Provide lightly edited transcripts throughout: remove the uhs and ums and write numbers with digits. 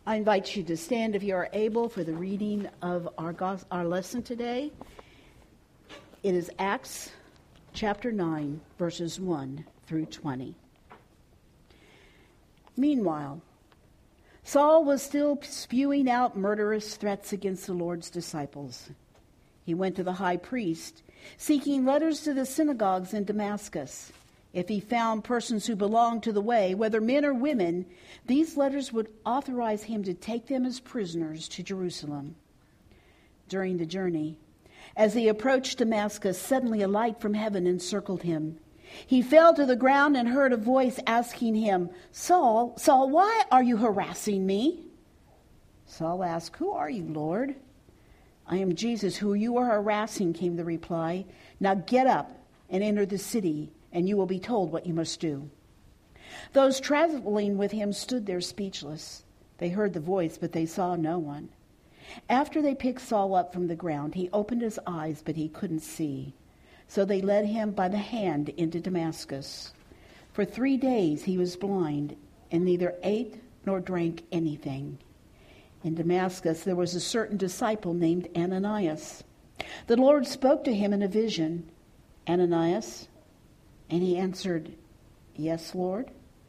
I invite you to stand if you are able for the reading of our lesson today. It is Acts chapter 9, verses 1 through 20. Meanwhile, Saul was still spewing out murderous threats against the Lord's disciples. He went to the high priest, seeking letters to the synagogues in Damascus. If he found persons who belonged to the way, whether men or women, these letters would authorize him to take them as prisoners to Jerusalem. During the journey, as he approached Damascus, suddenly a light from heaven encircled him. He fell to the ground and heard a voice asking him, "Saul, Saul, why are you harassing me?" Saul asked, "Who are you, Lord?" "I am Jesus, who you are harassing," came the reply. "Now get up and enter the city, and you will be told what you must do." Those traveling with him stood there speechless. They heard the voice, but they saw no one. After they picked Saul up from the ground, he opened his eyes, but he couldn't see. So they led him by the hand into Damascus. For 3 days he was blind and neither ate nor drank anything. In Damascus there was a certain disciple named Ananias. The Lord spoke to him in a vision, "Ananias?" And he answered, "Yes, Lord."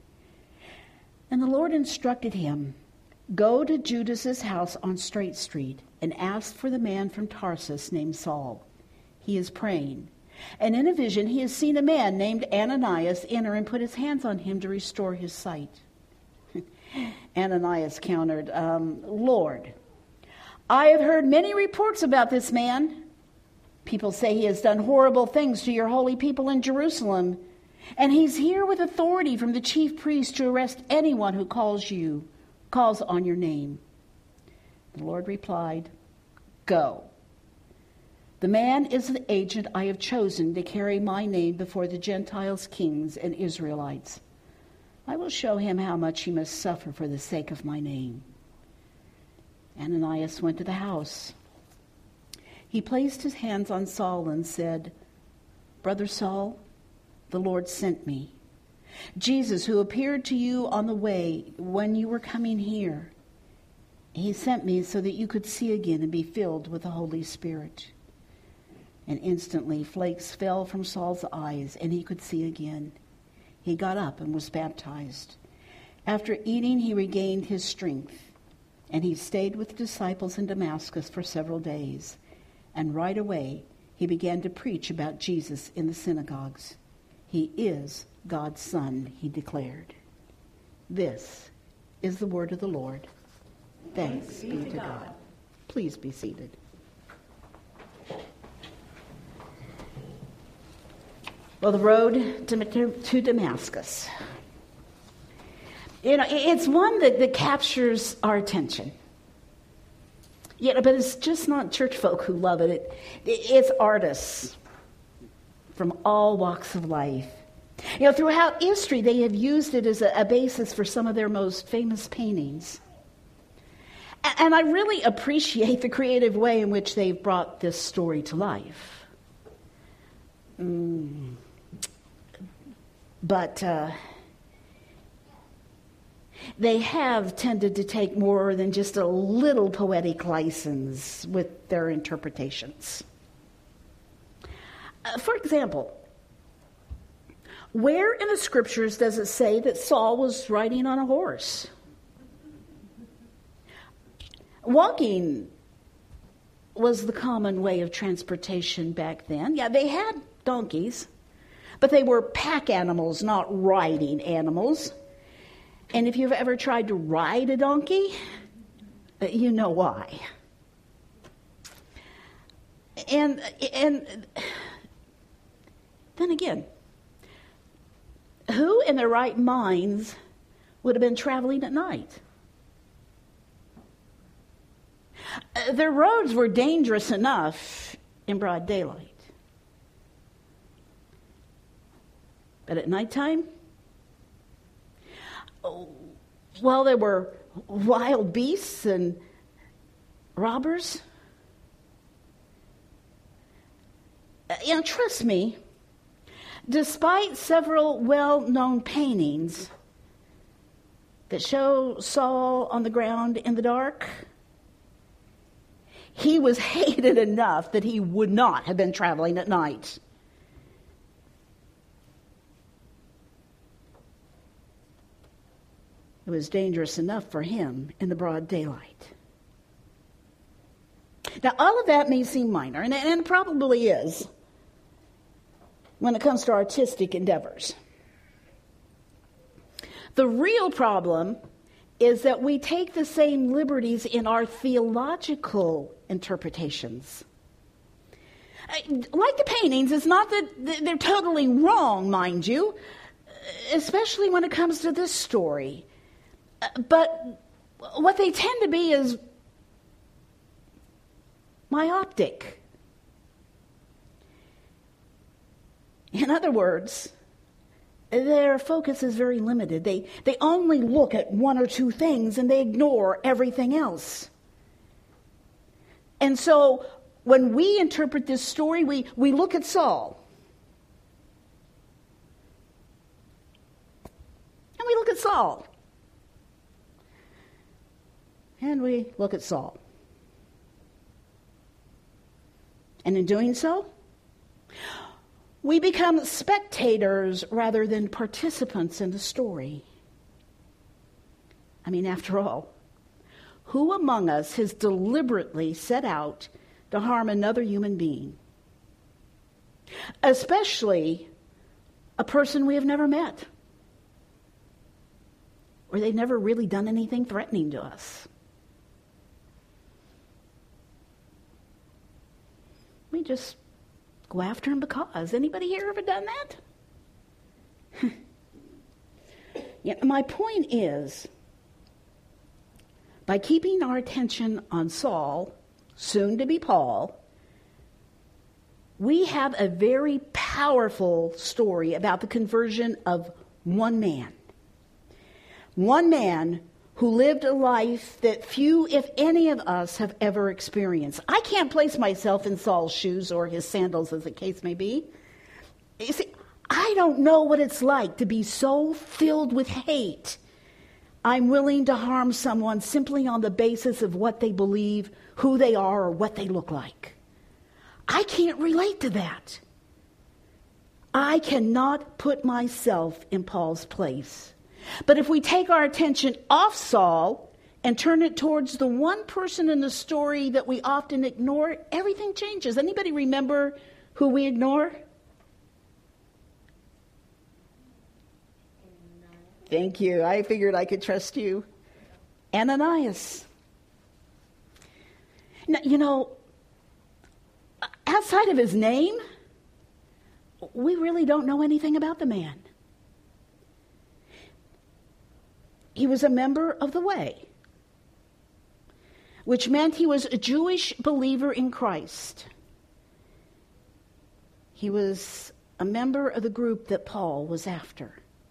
And the Lord instructed him, "Go to Judas's house on Straight Street and ask for the man from Tarsus named Saul. He is praying. And in a vision he has seen a man named Ananias enter and put his hands on him to restore his sight." Ananias countered, "Lord, I have heard many reports about this man. People say he has done horrible things to your holy people in Jerusalem, and he's here with authority from the chief priest to arrest anyone who calls on your name." The Lord replied, "Go. The man is the agent I have chosen to carry my name before the Gentiles, kings, and Israelites. I will show him how much he must suffer for the sake of my name." Ananias went to the house. He placed his hands on Saul and said, "Brother Saul, the Lord sent me. Jesus, who appeared to you on the way when you were coming here. He sent me so that you could see again and be filled with the Holy Spirit." And instantly flakes fell from Saul's eyes, and he could see again. He got up and was baptized. After eating, he regained his strength, and he stayed with the disciples in Damascus for several days. And right away, he began to preach about Jesus in the synagogues. "He is God's Son," he declared. This is the word of the Lord. Thanks be to God. Please be seated. Well, the road to Damascus. It's one that captures our attention. But it's just not church folk who love it. It's artists from all walks of life. Throughout history, they have used it as a basis for some of their most famous paintings. And I really appreciate the creative way in which they've brought this story to life. But they have tended to take more than just a little poetic license with their interpretations. For example, where in the scriptures does it say that Saul was riding on a horse? Walking was the common way of transportation back then. Yeah, they had donkeys, but they were pack animals, not riding animals. And if you've ever tried to ride a donkey, you know why. And then again, who in their right minds would have been traveling at night? Their roads were dangerous enough in broad daylight. But at nighttime, well, there were wild beasts and robbers. Trust me, despite several well-known paintings, that show Saul on the ground in the dark? He was hated enough that he would not have been traveling at night. It was dangerous enough for him in the broad daylight. Now, all of that may seem minor, and it probably is when it comes to artistic endeavors. The real problem is that we take the same liberties in our theological interpretations. Like the paintings, it's not that they're totally wrong, mind you, especially when it comes to this story. But what they tend to be is myopic. In other words, their focus is very limited. They only look at one or two things and they ignore everything else. And so when we interpret this story, we look at Saul. And we look at Saul. And we look at Saul. And in doing so, we become spectators rather than participants in the story. I mean, after all, who among us has deliberately set out to harm another human being? Especially a person we have never met, or they've never really done anything threatening to us. We just go after him because. Anybody here ever done that? Yeah, my point is, by keeping our attention on Saul, soon to be Paul, we have a very powerful story about the conversion of one man. One man who lived a life that few, if any of us, have ever experienced. I can't place myself in Saul's shoes or his sandals, as the case may be. You see, I don't know what it's like to be so filled with hate I'm willing to harm someone simply on the basis of what they believe, who they are, or what they look like. I can't relate to that. I cannot put myself in Paul's place. But if we take our attention off Saul and turn it towards the one person in the story that we often ignore, everything changes. Anybody remember who we ignore? Thank you. I figured I could trust you. Ananias. Now, you know, outside of his name, we really don't know anything about the man. He was a member of the Way, which meant he was a Jewish believer in Christ. He was a member of the group that Paul was after.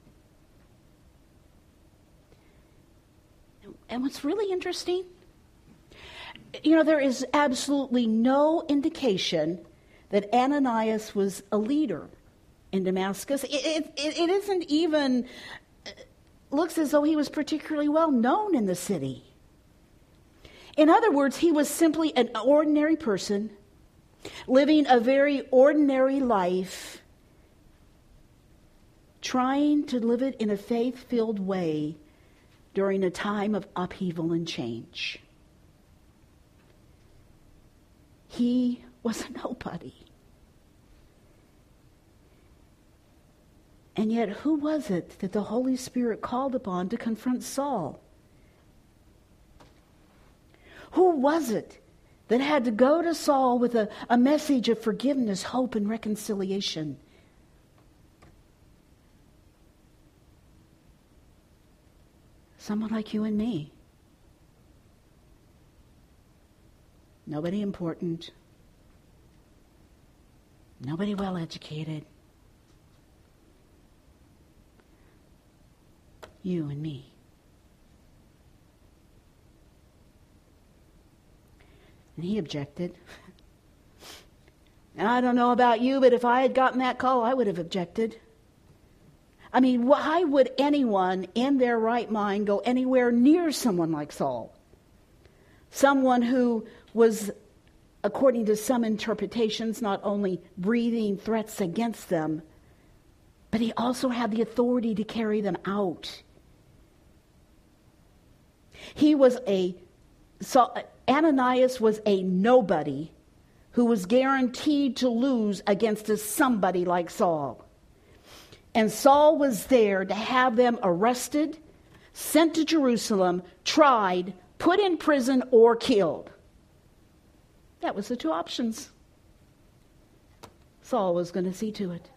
And what's really interesting, you know, there is absolutely no indication that Ananias was a leader in Damascus. It isn't even looks as though he was particularly well known in the city. In other words, he was simply an ordinary person living a very ordinary life, trying to live it in a faith-filled way during a time of upheaval and change. He was a nobody. And yet, who was it that the Holy Spirit called upon to confront Saul? Who was it that had to go to Saul with a message of forgiveness, hope, and reconciliation? Someone like you and me. Nobody important. Nobody well educated. You and me. And he objected. And I don't know about you, but if I had gotten that call, I would have objected. I mean, why would anyone in their right mind go anywhere near someone like Saul? Someone who was, according to some interpretations, not only breathing threats against them, but he also had the authority to carry them out. Ananias was a nobody who was guaranteed to lose against a somebody like Saul. And Saul was there to have them arrested, sent to Jerusalem, tried, put in prison, or killed. That was the two options. Saul was going to see to it.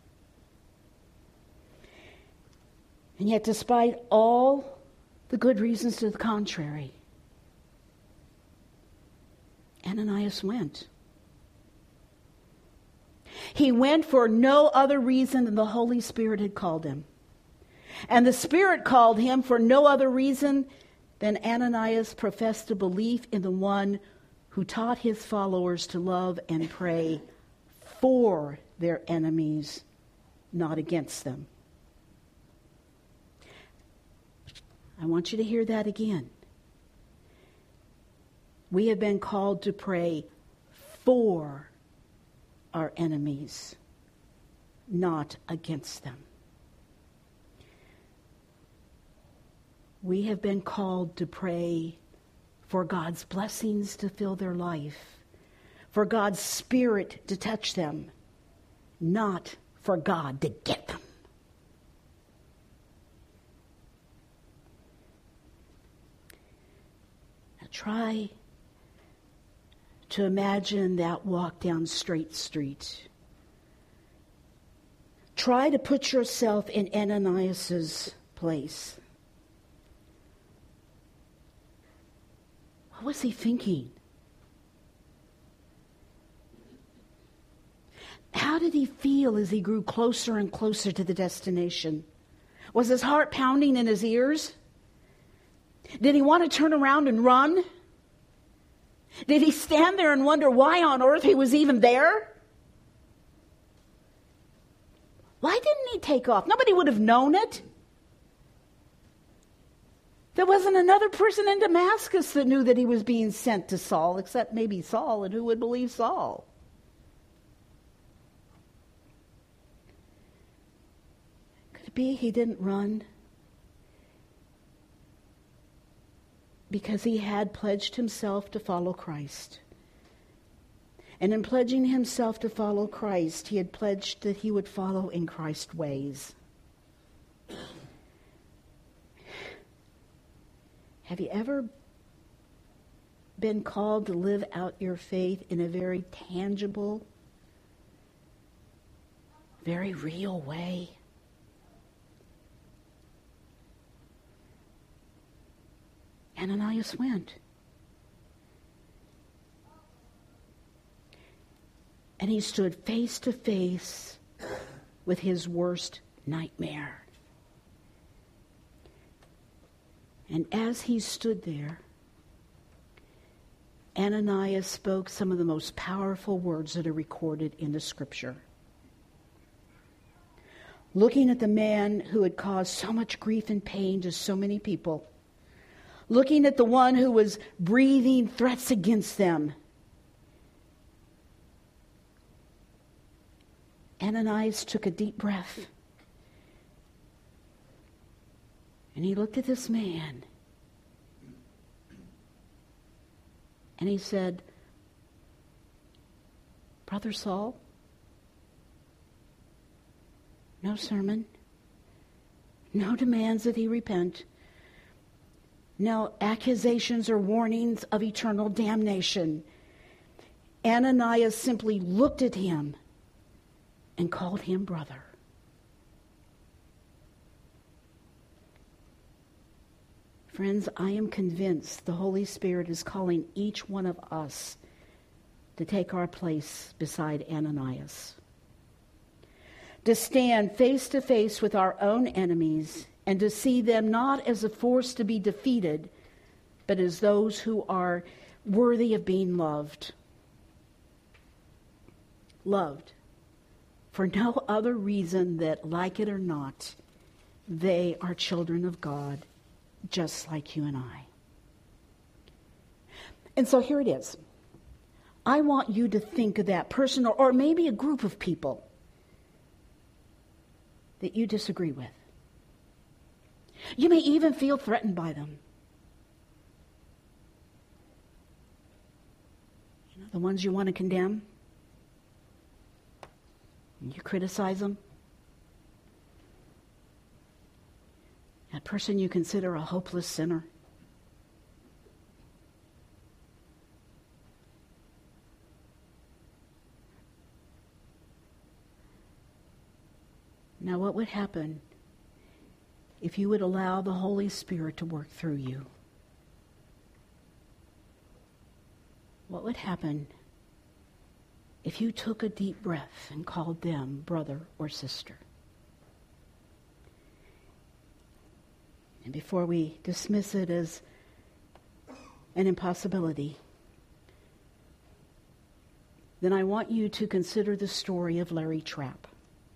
And yet, despite all the good reasons to the contrary, Ananias went. He went for no other reason than the Holy Spirit had called him. And the Spirit called him for no other reason than Ananias professed a belief in the one who taught his followers to love and pray for their enemies, not against them. I want you to hear that again. We have been called to pray for our enemies, not against them. We have been called to pray for God's blessings to fill their life, for God's Spirit to touch them, not for God to get them. Now try to imagine that walk down Straight Street. Try to put yourself in Ananias's place. What was he thinking? How did he feel as he grew closer and closer to the destination? Was his heart pounding in his ears? Did he want to turn around and run? Did he stand there and wonder why on earth he was even there? Why didn't he take off? Nobody would have known it. There wasn't another person in Damascus that knew that he was being sent to Saul, except maybe Saul, and who would believe Saul? Could it be he didn't run because he had pledged himself to follow Christ? And in pledging himself to follow Christ, he had pledged that he would follow in Christ's ways. Have you ever been called to live out your faith in a very tangible, very real way? Ananias went. And he stood face to face with his worst nightmare. And as he stood there, Ananias spoke some of the most powerful words that are recorded in the Scripture. Looking at the man who had caused so much grief and pain to so many people, looking at the one who was breathing threats against them, Ananias took a deep breath. And he looked at this man. And he said, Brother Saul, no sermon, no demands that he repent, no accusations or warnings of eternal damnation. Ananias simply looked at him and called him brother. Friends, I am convinced the Holy Spirit is calling each one of us to take our place beside Ananias, to stand face to face with our own enemies and to see them not as a force to be defeated, but as those who are worthy of being loved. Loved for no other reason that, like it or not, They are children of God, just like you and I. And so here it is. I want you to think of that person or maybe a group of people that you disagree with. You may even feel threatened by them. You know, the ones you want to condemn. And you criticize them. That person you consider a hopeless sinner. Now, what would happen if you would allow the Holy Spirit to work through you? What would happen if you took a deep breath and called them brother or sister? And before we dismiss it as an impossibility, then I want you to consider the story of Larry Trapp.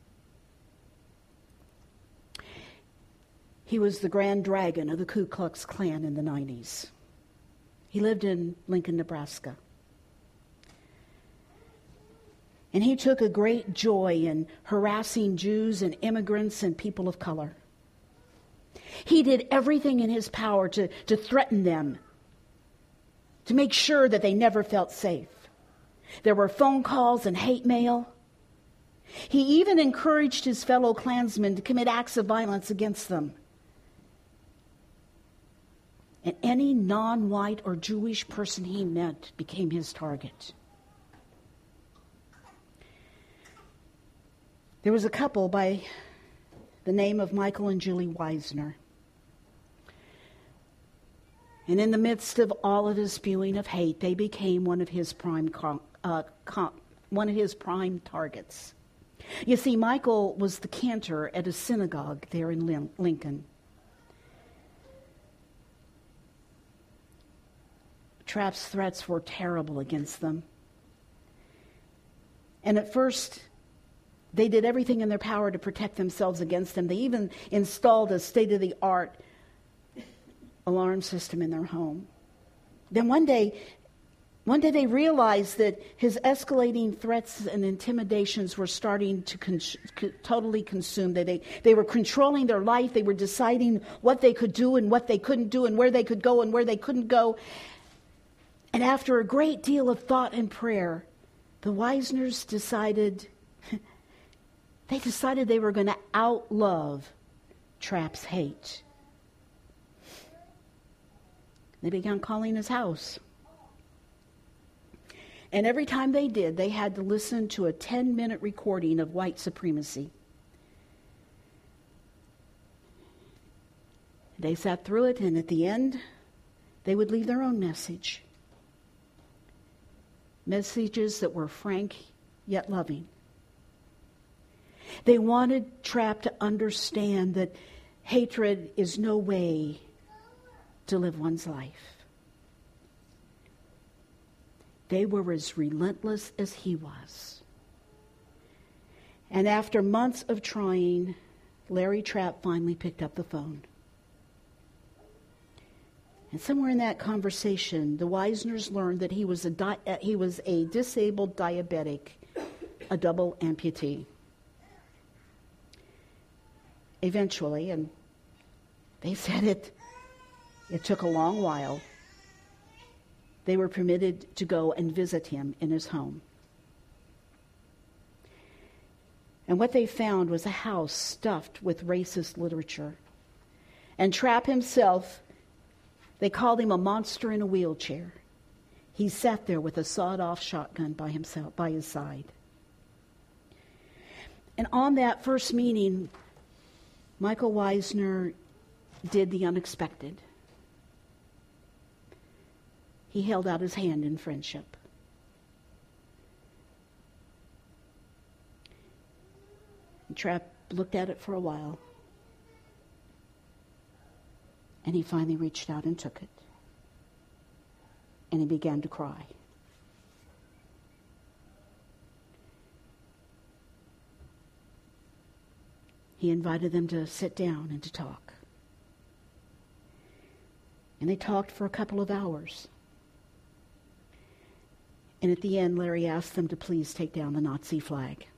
He was the Grand Dragon of the Ku Klux Klan in the 90s. He lived in Lincoln, Nebraska. And he took a great joy in harassing Jews and immigrants and people of color. He did everything in his power to threaten them, to make sure that they never felt safe. There were phone calls and hate mail. He even encouraged his fellow Klansmen to commit acts of violence against them. And any non-white or Jewish person he met became his target. There was a couple by the name of Michael and Julie Weisner. And in the midst of all of his spewing of hate, they became one of his prime targets. You see, Michael was the cantor at a synagogue there in Lincoln. Trapp's threats were terrible against them. And at first, they did everything in their power to protect themselves against them. They even installed a state-of-the-art alarm system in their home. Then one day they realized that his escalating threats and intimidations were starting to totally consume them. They were controlling their life. They were deciding what they could do and what they couldn't do and where they could go and where they couldn't go. And after a great deal of thought and prayer, the Weisners decided they were going to outlove Trapp's hate. They began calling his house. And every time they did, they had to listen to a 10-minute recording of white supremacy. They sat through it, and at the end, they would leave their own message. Messages that were frank yet loving. They wanted Trapp to understand that hatred is no way to live one's life. They were as relentless as he was. And after months of trying, Larry Trapp finally picked up the phone. And somewhere in that conversation, the Weisners learned that he was a disabled diabetic, a double amputee. Eventually, and they said it took a long while, they were permitted to go and visit him in his home. And what they found was a house stuffed with racist literature. And Trapp himself, they called him a monster in a wheelchair. He sat there with a sawed-off shotgun by his side. And on that first meeting, Michael Weisner did the unexpected. He held out his hand in friendship. And Trapp looked at it for a while. And he finally reached out and took it. And he began to cry. he invited them to sit down and to talk. And they talked for a couple of hours. And at the end, Larry asked them to please take down the Nazi flag.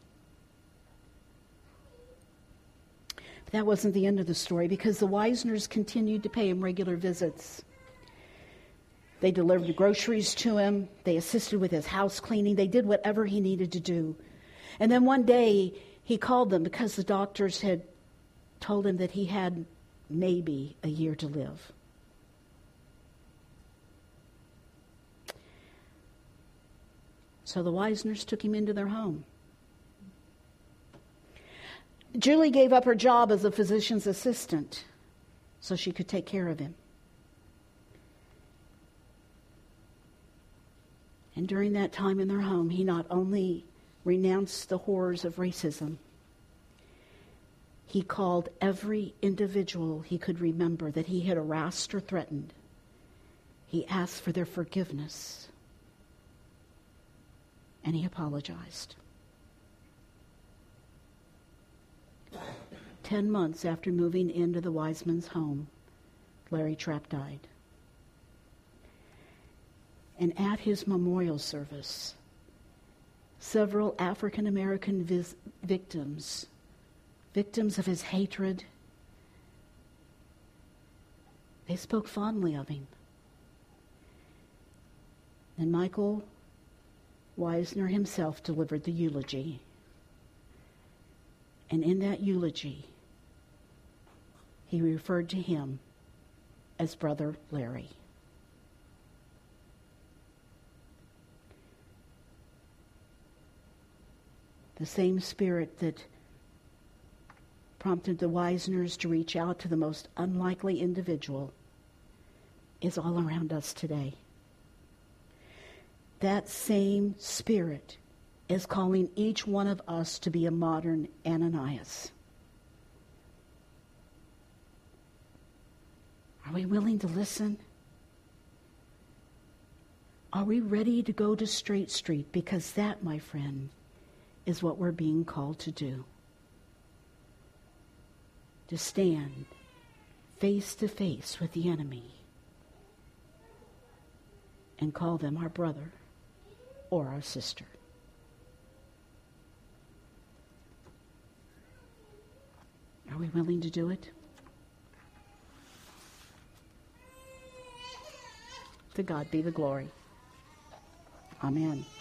But that wasn't the end of the story, because the Wisners continued to pay him regular visits. They delivered groceries to him. They assisted with his house cleaning. They did whatever he needed to do. And then one day, he called them because the doctors had told him that he had maybe a year to live. So the Wisners took him into their home. Julie gave up her job as a physician's assistant so she could take care of him. And during that time in their home, he not only renounced the horrors of racism, he called every individual he could remember that he had harassed or threatened. He asked for their forgiveness. And he apologized. 10 months after moving into the Wiseman's home, Larry Trapp died. And at his memorial service, several African American victims of his hatred, they spoke fondly of him. And Michael Wisner himself delivered the eulogy. And in that eulogy, he referred to him as Brother Larry. The same spirit that prompted the Wisners to reach out to the most unlikely individual is all around us today. That same spirit is calling each one of us to be a modern Ananias. Are we willing to listen? Are we ready to go to Straight Street? Because that, my friend, is what we're being called to do. To stand face to face with the enemy and call them our brother or our sister. Are we willing to do it? To God be the glory. Amen.